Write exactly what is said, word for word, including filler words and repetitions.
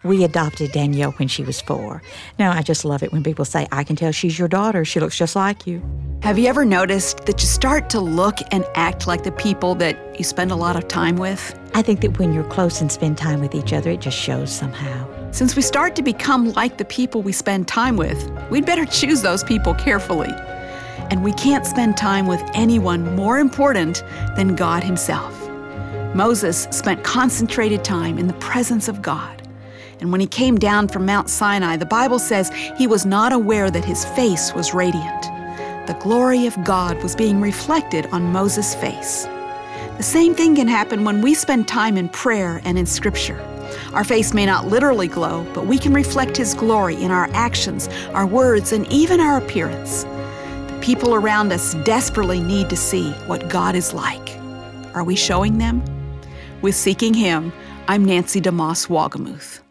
We adopted Danielle when she was four. Now, I just love it when people say, I can tell she's your daughter. She looks just like you. Have you ever noticed that you start to look and act like the people that you spend a lot of time with? I think that when you're close and spend time with each other, it just shows somehow. Since we start to become like the people we spend time with, we'd better choose those people carefully. And we can't spend time with anyone more important than God Himself. Moses spent concentrated time in the presence of God. And when he came down from Mount Sinai, the Bible says he was not aware that his face was radiant. The glory of God was being reflected on Moses' face. The same thing can happen when we spend time in prayer and in Scripture. Our face may not literally glow, but we can reflect His glory in our actions, our words, and even our appearance. The people around us desperately need to see what God is like. Are we showing them? With Seeking Him, I'm Nancy DeMoss Wolgemuth.